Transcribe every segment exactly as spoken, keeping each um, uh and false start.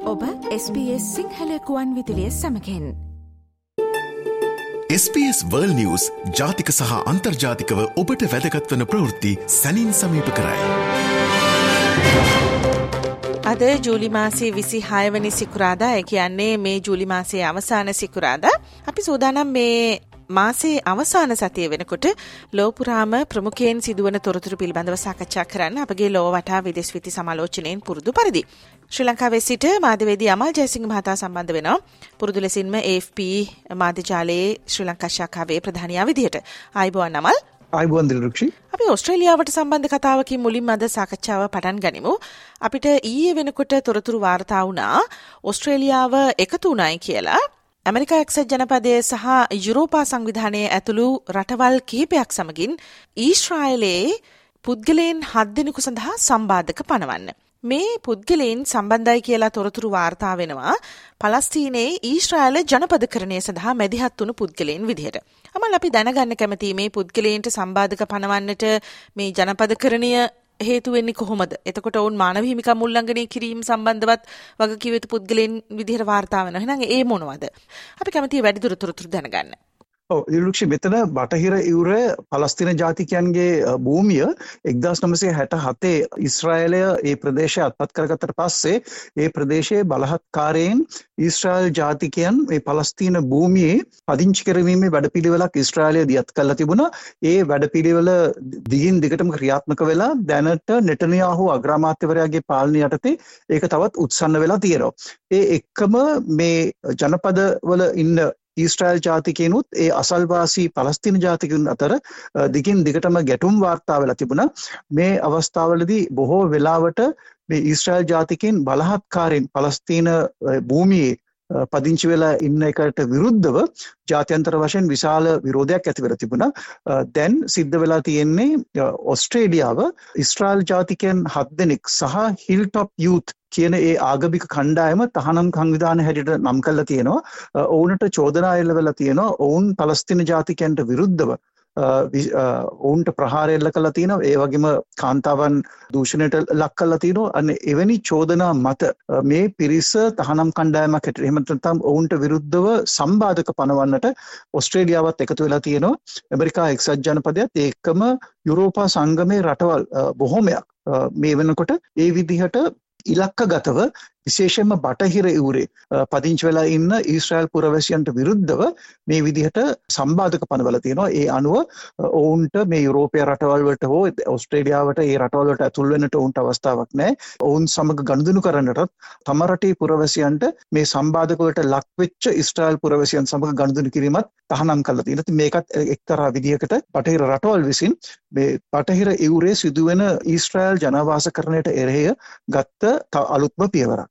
ඔබ S B S Sinhala කුවන් විදුලිය සමගින් S B S World News ජාතික සහ අන්තර්ජාතිකව ඔබට වැදගත් වන ප්‍රවෘත්ති සැනින් සමීප කරයි. අද ජූලි මාසයේ විසිහය වෙනි සිකුරාදා, ඒ කියන්නේ මේ ජූලි මාසයේ අවසාන සිකුරාදා. අපි සූදානම් මේ මාසයේ අවසාන සතිය වෙනකොට ලෝපුරාම ප්‍රමුඛයෙන් සිදුවන තොරතුරු පිළිබඳව සාකච්ඡා කරන්න අපගේ ලෝ වටා විදේශ විත්ති සමාලෝචනයෙන් පුරුදු පරිදි ශ්‍රී ලංකාවේ සිට මාධ්‍යවේදී අමල් ජයසිංහ මහතා සම්බන්ධ වෙනවා. පුරුදු ලෙසින්ම A F P මාධ්‍ය ජාලයේ ශ්‍රී ලංකා ශාඛාවේ ප්‍රධානියා විදිහට. ආයුබෝවන් අමල්. ආයුබෝවන් දිලරුක්ෂි. අපි ඕස්ට්‍රේලියාවට සම්බන්ධ කතාවකින් මුලින්ම අද සාකච්ඡාව පටන් ගනිමු. අපිට ඊයේ වෙනකොට තොරතුරු වාර්තා වුණා ඕස්ට්‍රේලියාව එකතු වුණායි කියලා. ඇමරිකා එක්සත් ජනපදයේ සහ යුරෝපා සංවිධානයේ ඇතුළු රටවල් කිහිපයක් සමගින් ඊශ්‍රායලයේ පුද්ගලයන් හත් දෙනෙකු සඳහා සම්බාධක පනවන්න. මේ පුද්ගලයන් සම්බන්ධයි කියලා තොරතුරු වාර්තා වෙනවා පලස්තීනයේ ඊශ්‍රායල ජනපදකරණය සඳහා මැදිහත් වුණු පුද්ගලයන් විදිහට. අමල් අපි දැනගන්න කැමතියි මේ පුද්ගලයන්ට සම්බාධක පනවන්නට මේ ජනපදකරණය හේතු වෙන්නේ කොහොමද? එතකොට ඔවුන් මානව හිමිකම් උල්ලංඝනය කිරීම සම්බන්ධවත් වගකීම් යුතු පුද්ගලයන් විදිහට වාර්තා වෙනවා. එහෙනම් ඒ මොනවද? අපි කැමතියි වැඩිදුර තොරතුරු දැනගන්න. ඔව් දිලරුක්ෂි, මෙතන බටහිර ඉවුර පලස්තීන ජාතිකයන්ගේ භූමිය එක්දාස් නවසිය හැට හතේ ඊශ්‍රායලය ඒ ප්‍රදේශය අත්පත් කරගත්තට පස්සේ ඒ ප්‍රදේශයේ බලහත්කාරයෙන් ඊශ්‍රායල් ජාතිකයන් මේ පලස්තීන භූමියේ පදිංචි කරවීමේ වැඩපිළිවෙලක් ඊශ්‍රායලය දියත් කරලා තිබුණා. ඒ වැඩපිළිවෙල දිගින් දිගටම ක්‍රියාත්මක වෙලා දැනට නෙටනියාහු අග්‍රාමාත්‍යවරයාගේ පාලනය යටතේ ඒක තවත් උත්සන්න වෙලා තියෙනවා. ඒ එක්කම මේ ජනපදවල ඉන්න ඊශ්‍රායල් ජාතිකයනුත් ඒ අසල්වාසී පලස්තීන ජාතිකයන් අතර දිගින් දිගටම ගැටුම් වාර්තා වෙලා තිබුණා. මේ අවස්ථාවලදී බොහෝ වෙලාවට මේ ඊශ්‍රායල් ජාතිකයන් බලහත්කාරයෙන් පලස්තීන භූමියේ පදිංචි වෙලා ඉන්න එකට විරුද්ධව ජාත්‍යන්තර වශයෙන් විශාල විරෝධයක් ඇති වෙලා තිබුණා. දැන් සිද්ධ වෙලා තියෙන්නේ ඕස්ට්‍රේලියාව ඊශ්‍රායල් ජාතිකයන් හත් දෙනෙක් සහ හිල්ටොප් යූත් කියන ඒ ආගමික කණ්ඩායම තහනම් සංවිධාන හැටියට නම් කරලා තියෙනවා. ඔවුන්ට චෝදනා එල්ල වෙලා තියෙනවා. ඔවුන් පලස්තීන ජාතිකයන්ට විරුද්ධව ඔවුන්ට ප්‍රහාර එල්ල කළා තියෙනවා. ඒ වගේම කාන්තාවන් දූෂණයට ලක් කළා තියෙනවා. අනේ එවැනි චෝදනා මත මේ පිරිස තහනම් කණ්ඩායමක් හැටියට එහෙම නැත්නම් ඔවුන්ට විරුද්ධව සම්බාධක පනවන්නට ඕස්ට්‍රේලියාවත් එකතු වෙලා තියෙනවා. ඇමරිකා එක්සත් ජනපදයත් ඒකම යුරෝපා සංගමේ රටවල් බොහොමයක් මේ වෙනකොට ඒ විදිහට ඉලක්කගතව විශේෂයෙන්ම බටහිර ඉවුරේ පදිංචි වෙලා ඉන්න ඊශ්‍රායල් පුරවැසියන්ට විරුද්ධව මේ විදිහට සම්බාධක පනවලා තියෙනවා. ඒ අනුව ඔවුන්ට මේ යුරෝපීය රටවල් වලට හෝ ඕස්ට්‍රේලියාවට ඒ රටවල් වලට ඇතුල් වෙන්නට ඔවුන්ට අවස්ථාවක් නැහැ. ඔවුන් සමග ගනුදෙනු කරන්නටත් තම රටේ පුරවැසියන්ට මේ සම්බාධක වලට ලක් වෙච්ච ඊශ්‍රායල් පුරවැසියන් සමග ගනුදෙනු කිරීමත් තහනම් කරලා තියෙනවා. මේකත් එක්තරා විදිහකට බටහිර රටවල් විසින් මේ බටහිර ඉවුරේ සිදුවෙන ඊශ්‍රායල් ජනවාසකරණයට එරෙහිව ගත්ත අලුත්ම පියවරක්.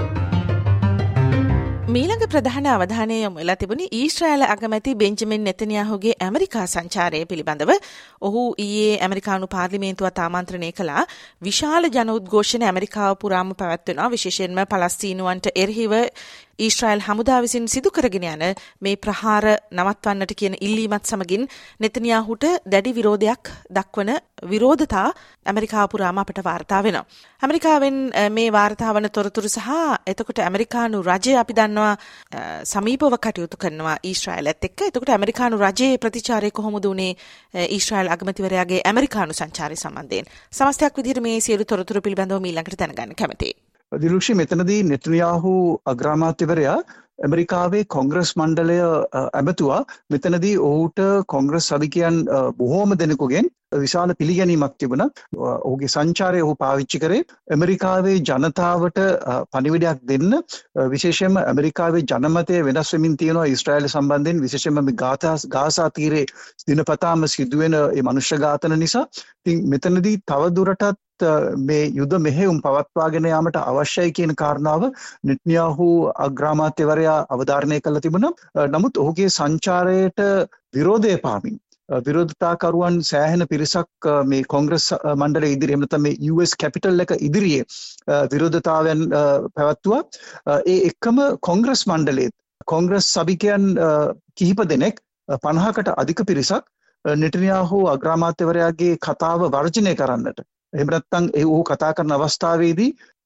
මීළඟ ප්‍රධාන අවධානය යොමු වෙලා තිබුණේ ඊශ්‍රායල අගමැති බෙන්ජමින් නෙතන්යාහුගේ ඇමරිකා සංචාරය පිළිබඳව. ඔහු ඊයේ ඇමරිකානු පාර්ලිමේන්තුවත් ආමන්ත්‍රණය කළා. විශාල ජන උද්ඝෝෂණ ඇමරිකාව පුරාම පැවැත්වෙනවා. විශේෂයෙන්ම පලස්තීනුවන්ට එරෙහිව ඊශ්‍රායල් හමුදා විසින් සිදු කරගෙන යන මේ ප්‍රහාර නවත්වන්නට කියන ඉල්ලීමත් සමගින් නෙතන්යාහුට දැඩි විරෝධයක් දක්වන විරෝධතා ඇමරිකාව පුරාම අපට වාර්තා වෙනවා. ඇමරිකාවෙන් මේ වාර්තා වන තොරතුරු සහ එතකොට ඇමරිකානු රජය අපි දන්නවා සමීපව කටයුතු කරනවා ඊශ්‍රායලත් එක්ක. එතකොට ඇමරිකානු රජයේ ප්‍රතිචාරය කොහොමද උනේ ඊශ්‍රායල් අගමැතිවරයාගේ ඇමරිකානු සංචාරය සම්බන්ධයෙන්? සමස්තයක් විදිහට මේ සියලු තොරතුරු පිළිබඳව ඊළඟට දැනගන්න කැමතියි. දිලුක්ෂි, මෙතනදී නෙතන්යාහු අග්‍රාමාත්‍යවරයා ඇමරිකාවේ කොංග්‍රස් මණ්ඩලය ඇමතුවා. මෙතනදී ඔහුට කොංග්‍රස් සභිකයන් බොහෝම දෙනෙකුගෙන් විශාල පිළිගැනීමක් තිබුණා. ඔහුගේ සංචාරය ඔහු පාවිච්චි කරේ ඇමරිකාවේ ජනතාවට පණිවිඩයක් දෙන්න. විශේෂයෙන්ම ඇමරිකාවේ ජනමතය වෙනස් වෙමින් තියෙනවා ඊශ්‍රායල සම්බන්ධයෙන්. විශේෂයෙන්ම මේ ගාසා තීරේ දිනපතාම සිදුවෙන මේ මනුෂ්‍ය ඝාතන නිසා. ඉතින් මෙතනදී තව දුරටත් මේ යුද මෙහෙයුම් පවත්වාගෙන යාමට අවශ්‍යයි කියන කාරණාව නෙතන්යාහු අග්‍රාමාත්‍යවරයා අවධාරණය කළා තිබුණා. නමුත් ඔහුගේ සංචාරයට විරෝධය පාමින් විරෝධතාකරුවන් සෑහෙන පිරිසක් මේ කොංග්‍රස් මණ්ඩලය ඉදිරියේ නැත්නම් මේ U S කැපිටල් එක ඉදිරියේ විරෝධතාවයන් පැවැත්වුවා. ඒ එක්කම කොංග්‍රස් මණ්ඩලයේ කොංග්‍රස් සභිකයන් කිහිප දෙනෙක් පනහකට අධික පිරිසක් නෙතන්යාහු අග්‍රාමාත්‍යවරයාගේ කතාව වර්ජනය කරන්නට එහෙම නැත්නම් ඒ ඌ කතා කරන අවස්ථාවේදී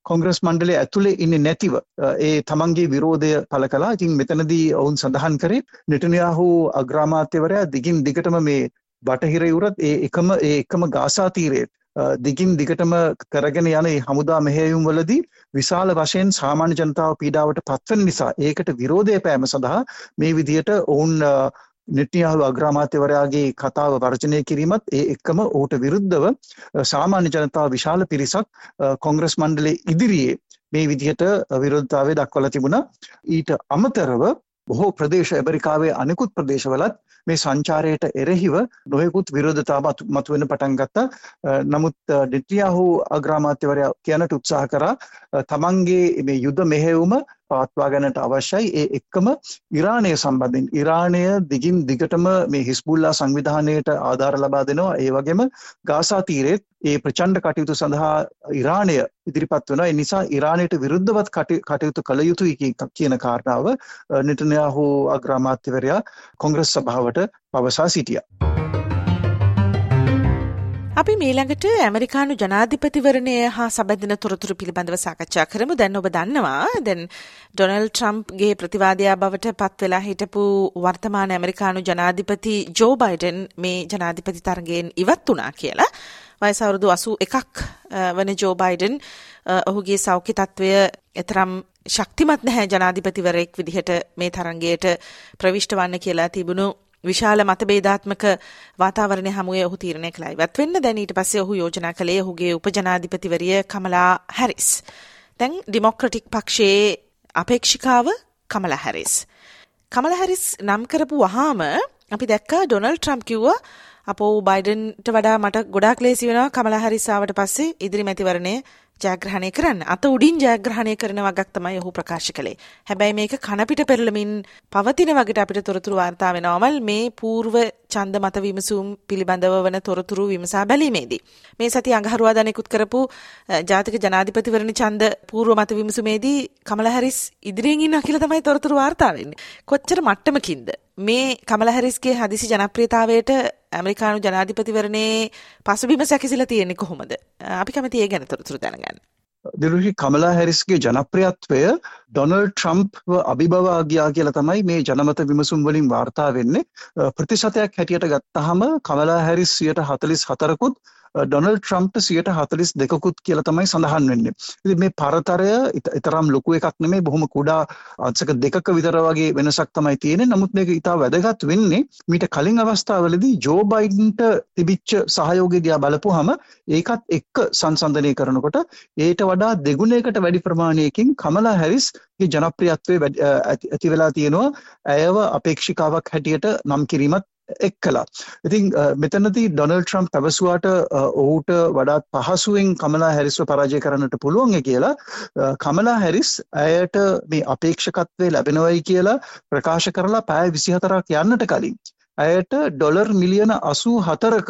කොංග්‍රස් මණ්ඩලය ඇතුලේ ඉන්නේ නැතිව ඒ තමන්ගේ විරෝධය පළ කළා. ඉතින් මෙතනදී ඔවුන් සඳහන් කරේ නෙටන්යාහු අග්‍රාමාත්‍යවරයා දිගින් දිගටම මේ බටහිර යුරත් ඒ එකම ඒ එකම ගාසා තීරයේ දිගින් දිගටම කරගෙන යන මේ හමුදා මෙහෙයුම් වලදී විශාල වශයෙන් සාමාන්‍ය ජනතාව පීඩාවට පත්වෙන නිසා ඒකට විරෝධය පෑම සඳහා මේ විදියට ඔවුන් නෙටන්යාහු අග්‍රාමාත්‍යවරයාගේ කතාව වර්ජනය කිරීමත් ඒ එක්කම ඔහුට විරුද්ධව සාමාන්‍ය ජනතාව විශාල පිරිසක් කොංග්‍රස් මණ්ඩලයේ ඉදිරියේ මේ විදිහට විරෝධතාවය දක්වලා තිබුණා. ඊට අමතරව බොහෝ ප්‍රදේශ ඇමරිකාවේ අනෙකුත් ප්‍රදේශවලත් මේ සංචාරයට එරෙහිව නොයෙකුත් විරෝධතා මතුවෙන්න පටන් ගත්තා. නමුත් නෙටන්යාහු අග්‍රාමාත්‍යවරයා කියනට උත්සාහ කරා තමන්ගේ මේ යුද මෙහෙයුම පවත්වා ගන්නට අවශ්‍යයි. ඒ එක්කම ඉරානය සම්බන්ධයෙන් ඉරානය දිගින් දිගටම මේ හිස්බුල්ලා සංවිධානයට ආධාර ලබා දෙනවා. ඒ වගේම ගාසා තීරයේ ඒ ප්‍රචණ්ඩ කටයුතු සඳහා ඉරානය ඉදිරිපත් වෙනවා. ඒ නිසා ඉරානයට විරුද්ධවත් කටයුතු කළ යුතුයි කියන කාරණාව නෙටන්යාහු අග්‍රාමාත්‍යවරයා කොංග්‍රස් සභාවට පවසා සිටියා. අපි මීළඟට ඇමරිකානු ජනාධිපතිවරණය හා සබැඳෙන තොරතුරු පිළිබඳව සාකච්ඡා කරමු. දැන් ඔබ දන්නවා දැන් ඩොනල්ඩ් ට්‍රම්ප්ගේ ප්‍රතිවාදියා බවට පත් වෙලා හිටපු වර්තමාන ඇමරිකානු ජනාධිපති ජෝ බයිඩන් මේ ජනාධිපති තරගයෙන් ඉවත් වුණා කියලා. වයස අවුරුදු අසූ එකක් වන ජෝ බයිඩන් ඔහුගේ සෞඛ්‍ය තත්ත්වය එතරම් ශක්තිමත් නැහැ ජනාධිපතිවරයෙක් විදිහට මේ තරගයට ප්‍රවිෂ්ඨ වන්න කියලා තිබුණු විශාල මතභේදාත්මක වාතාවරණය හමුවේ ඔහු තීරණය කළා ඉවත් වෙන්න. දැන් ඊට පස්සේ ඔහු යෝජනා කළේ ඔහුගේ උපජනාධිපතිවරිය කමලා හැරිස්. දැන් ඩෙමොක්‍රටික් පක්ෂයේ අපේක්ෂිකාව කමලා හැරිස්. කමලා හැරිස් නම් කරපු වහාම අපි දැක්කා ඩොනල්ඩ් ට්‍රම්ප් කිව්වා අපෝ බයිඩන්ට වඩා මට ගොඩාක් ලේසි වෙනවා කමලා හැරිස් ආවට පස්සේ ඉදිරි මැතිවරණය ජයග්‍රහණය කරන්න. අත උඩින් ජයග්‍රහණය කරන වගක් තමයි ඔහු ප්‍රකාශ කළේ. හැබැයි මේක කනපිට පෙරළමින් පවතින වගේට අපිට තොරතුරු වාර්තා වෙනවමල් මේ పూర్ව ඡන්ද මත විමසුම් පිළිබඳව වන තොරතුරු විමසා බැලීමේදී. මේ සතිය අඟහරුවාදා නිකුත් කරපු ජාතික ජනාධිපතිවරණ ඡන්ද పూర్ව මත විමසුමේදී කමලා හැරිස් ඉදිරියෙන් ඉන්නවා කියලා තමයි තොරතුරු වාර්තා වෙන්නේ. කොච්චර මට්ටමකින්ද මේ කමලා හැරිස්ගේ හදිසි ජනප්‍රියතාවයට ඇමරිකානු ජනාධිපතිවරණයේ පසුබිම සැකසීලා තියෙන්නේ කොහොමද? අපි කැමති ඒ ගැන තොරතුරු දැනගන්න. දිරුෂි කමලා හැරිස්ගේ ජනප්‍රියත්වය ඩොනල්ඩ් ට්‍රම්ප්ව අභිබවා ගියා කියලා තමයි මේ ජනමත විමසුම් වලින් වාර්තා වෙන්නේ. ප්‍රතිශතයක් හැටියට ගත්තාම කමලා හැරිස් සියයට හතළිස් හතරකුත් ඩොනල්ඩ් ට්‍රම්ප්ට සියයට හතළිස් දෙකකුත් කියලා තමයි සඳහන් වෙන්නේ. ඉතින් මේ පරතරය ඊතරම් ලොකු එකක් නෙමෙයි, බොහොම කුඩා අංශක දෙකක විතර වගේ වෙනසක් තමයි තියෙන්නේ. නමුත් මේක ඉතා වැදගත් වෙන්නේ මීට කලින් අවස්ථාවලදී ජෝ බයිඩන්ට තිබිච්ච සහයෝගය දිහා බලපුවාම ඒකත් එක්ක සංසන්දනය කරනකොට ඊට වඩා දෙගුණයකට වැඩි ප්‍රමාණයකින් කමලා හැරිස්ගේ ජනප්‍රියත්වය ඇති වෙලා තියෙනවා. ඇයව අපේක්ෂිකාවක් හැටියට නම් කිරීමත් එක්කලා. ඉතින් මෙතනදී ඩොනල්ඩ් ට්‍රම්ප් පැවසුවාට ඔහුට වඩාත් පහසුවෙන් කමලා හැරිස්ව පරාජය කරන්නට පුළුවන් කියලා කමලා හැරිස් ඇයට මේ අපේක්ෂකත්වය ලැබෙනවයි කියලා ප්‍රකාශ කරලා පැය විසිහතරක් යන්නට කලින් ඇයට ඩොලර් මිලියන අසූ හතරක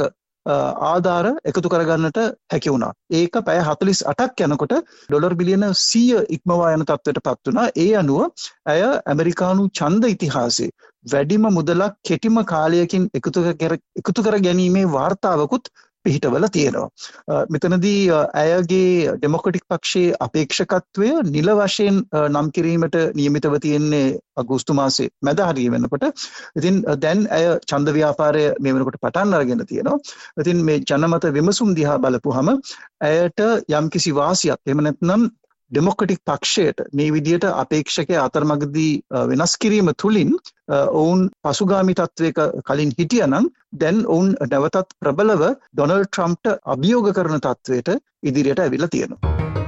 ආධාර එකතු කරගන්නට හැකි වුණා. ඒක පැය හතළිස් අටක් යනකොට ඩොලර් බිලියන සීය ඉක්මවා යන තත්ත්වයට පත් වුණා. ඒ අනුව ඇය ඇමරිකානු ඡන්ද ඉතිහාසයේ වැඩිම මුදලක් කෙටිම කාලයකින් එකතු කර එකතු කර ගැනීමේ වාර්තාවකුත් පිහිටවල තියෙනවා. මෙතනදී ඇයගේ ඩෙමොක්‍රටික් පක්ෂයේ අපේක්ෂකත්වය නිල වශයෙන් නම් කිරීමට නියමිතව තියෙන්නේ අගෝස්තු මාසේ මැද හරිය වෙනකොට. ඉතින් දැන් ඇය ඡන්ද ව්‍යාපාරය මේ වෙනකොට පටන් අරගෙන තියෙනවා. ඉතින් මේ ජනමත විමසුම් දිහා බලපුවහම ඇයට යම්කිසි වාසියක් එහෙම නැත්නම් ඩෙමොක්‍රටික් පක්ෂයට මේ විදියට අපේක්ෂකයා අතරමඟදී වෙනස් කිරීම තුලින් ඔවුන් පසුගාමී තත්වයක කලින් හිටියනම් දැන් ඔවුන් නැවතත් ප්‍රබලව ඩොනල්ඩ් ට්‍රම්ප්ට අභියෝග කරන තත්වයට ඉදිරියට ඇවිල්ලා තියෙනවා.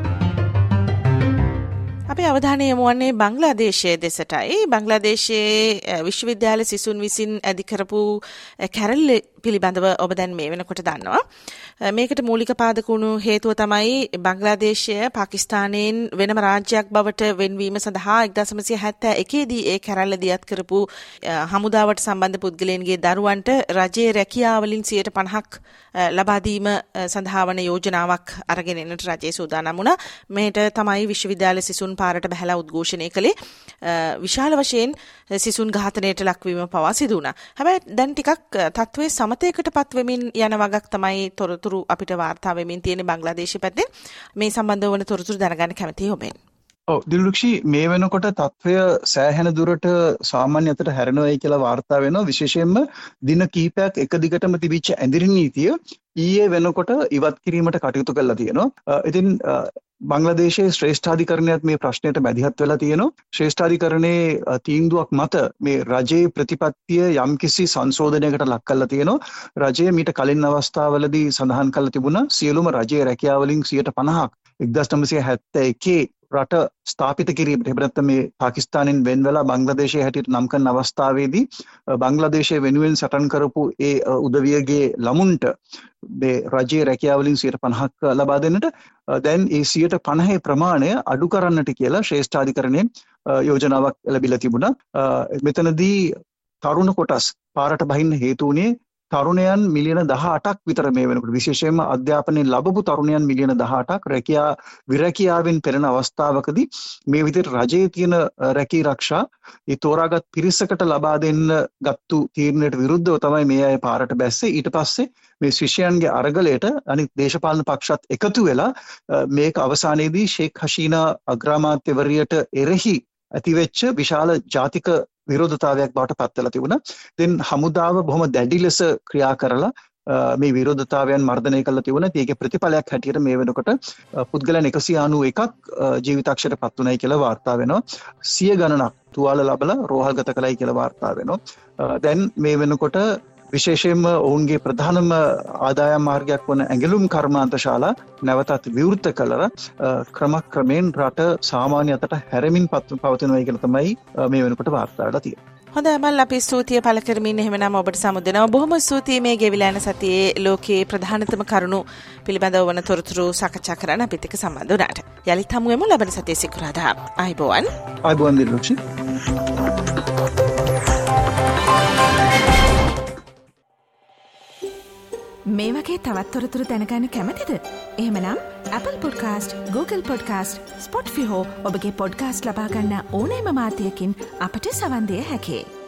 අපේ අවධානය යොමු වන්නේ බංග්ලාදේශයේ දෙසටයි. බංග්ලාදේශයේ විශ්වවිද්‍යාල සිසුන් විසින් ඇති කරපු කැරැල්ල පිළිබඳව ඔබ දැන් මේ වෙනකොට දන්නවා. මේකට මූලික පාදක වුණු හේතුව තමයි බංග්ලාදේශය පාකිස්තානයෙන් වෙනම රාජ්‍යයක් බවට වෙන්වීම සඳහා එක්දාස් නවසිය හැත්තෑ එකේ දී ඒ කැරැල්ල දියත් කරපු හමුදාවට සම්බන්ධ පුද්ගලයන්ගේ දරුවන්ට රජයේ රැකියාව වලින් සියයට පනහක් ලබා දීම සඳහා වන යෝජනාවක් අරගෙන එන්නට රජයේ සූදානම් වුණා. මේට තමයි විශ්වවිද්‍යාල සිසුන් පාරට බහැලා උද්ඝෝෂණය කළේ. විශාල වශයෙන් සිසුන් ඝාතනයට ලක්වීම පවා සිදු වුණා. හැබැයි දැන් ටිකක් තත්ත්වයේ සම අමතයකට පත්වෙමින් යන වගක් තමයි තොරතුරු අපිට වාර්තා වෙමින් තියෙන බංග්ලාදේශය පැත්තෙන්. මේ සම්බන්ධව වන තොරතුරු දැනගන්න කැමතියි ඔබෙන්. ඔව් දිලුක්ෂි මේ වෙනකොට තත්වය සෑහෙන දුරට සාමාන්‍ය අතට හැරෙනවායි කියලා වාර්තා වෙනවා. විශේෂයෙන්ම දින කිහිපයක් එක දිගටම තිබිච්ච ඇඳිරි නීතිය ඊයේ වෙනකොට ඉවත් කිරීමට කටයුතු කරලා තියෙනවා. ඉතින් බංග්ලාදේශයේ ශ්‍රේෂ්ඨාධිකරණයත් මේ ප්‍රශ්නයට මැදිහත් වෙලා තියෙනවා. ශ්‍රේෂ්ඨාධිකරණයේ තීන්දුවක් මත මේ රජයේ ප්‍රතිපත්තිය යම්කිසි සංශෝධනයකට ලක් කරලා තියෙනවා. රජය මීට කලින් අවස්ථාවලදී සඳහන් කරලා තිබුණා සියලුම රජයේ රැකියාවලින් සියයට පනහක් එක්දාස් නවසිය හැත්තෑ එකේ රට ස්ථාපිත කිරීමට එහෙම නැත්නම් මේ පාකිස්තානෙන් වෙන් වෙලා බංග්ලාදේශයේ හැටියට නම් කරන අවස්ථාවේදී බංග්ලාදේශයේ වෙනුවෙන් සටන් කරපු ඒ උදවියගේ ළමුන්ට මේ රජයේ රැකියාවලින් සියයට පනහක් ලබා දෙන්නට දැන් ඒ සියයට පනහේ ප්‍රමාණය අඩු කරන්නට කියලා ශ්‍රේෂ්ඨාධිකරණයෙන් යෝජනාවක් ලැබිලා තිබුණා. මෙතනදී තරුණ කොටස් පාරට බහින්න හේතු වුණේ තරුණයන් මිලියන දහඅටක් විතර මේ වෙනකොට විශේෂයෙන්ම අධ්‍යාපනයේ ලැබපු තරුණයන් මිලියන දහඅටක් රැකියා විරැකියාවෙන් පෙළෙන අවස්ථාවකදී මේ විදිහට රජයේ තියෙන රැකී ආරක්ෂා ඒ තෝරාගත් පිරිසකට ලබා දෙන්න ගත්තු තීරණයට විරුද්ධව තමයි මේ අය පාරට බැස්සේ. ඊට පස්සේ මේ ශිෂ්‍යයන්ගේ අරගලයට අනිත් දේශපාලන පක්ෂත් එකතු වෙලා මේක අවසානයේදී ෂේක් හෂීනා අග්‍රාමාත්‍යවරියට එරෙහි ඇතිවෙච්ච විශාල ජාතික විරෝධතාවයක් බවට පත් වෙලා තිබුණා. දැන් හමුදාව බොහොම දැඩි ලෙස ක්‍රියා කරලා මේ විරෝධතාවයන් මර්ධනය කළා තිබුණා. ඒකේ ප්‍රතිඵලයක් හැටියට මේ වෙනකොට පුද්ගලයන් එකසිය අනූ එකක් ජීවිතක්ෂයට පත් වුණයි කියලා වාර්තා වෙනවා. සිය ගණනක් තුවාල ලැබලා රෝහල්ගත කළයි කියලා වාර්තා වෙනවා. දැන් මේ වෙනකොට විශේෂයෙන්ම ඔවුන්ගේ ප්‍රධානම ආදායම් මාර්ගයක් වන ඇඟලුම් කර්මාන්ත ශාලා නැවතත් විවෘත කළා. ක්‍රමක්‍රමයෙන් රට සාමාන්‍ය අතට හැරෙමින් පවතිනවා කියලා තමයි මේ වෙනකොට වාර්තා වෙලා තියෙන්නේ. හොඳයි මල් අපි ස්තුතිය පළ කරමින් එහෙමනම් ඔබට සමුදෙනවා. බොහොම ස්තුතියි මේ ගෙවිලා යන සතියේ ලෝකයේ ප්‍රධානතම කරුණු පිළිබඳව වන තොරතුරු සාකච්ඡා කරන්න අපිත් එක්ක සම්බන්ධ වුණාට. යලිත් හමු වෙමු ලබන සතියේ සිකුරාදා. ආයිබෝවන්. ආයිබෝවන් දිලුක්ෂි. මේ වගේ තවත් තොරතුරු දැනගන්න කැමතිද? එහෙමනම් Apple Podcast, Google Podcast, Spotify හෝ ඔබගේ පොඩ්කාස්ට් ලබා ගන්න ඕනෑම මාධ්‍යයකින් අපට සවන් දෙන්න හැකියි.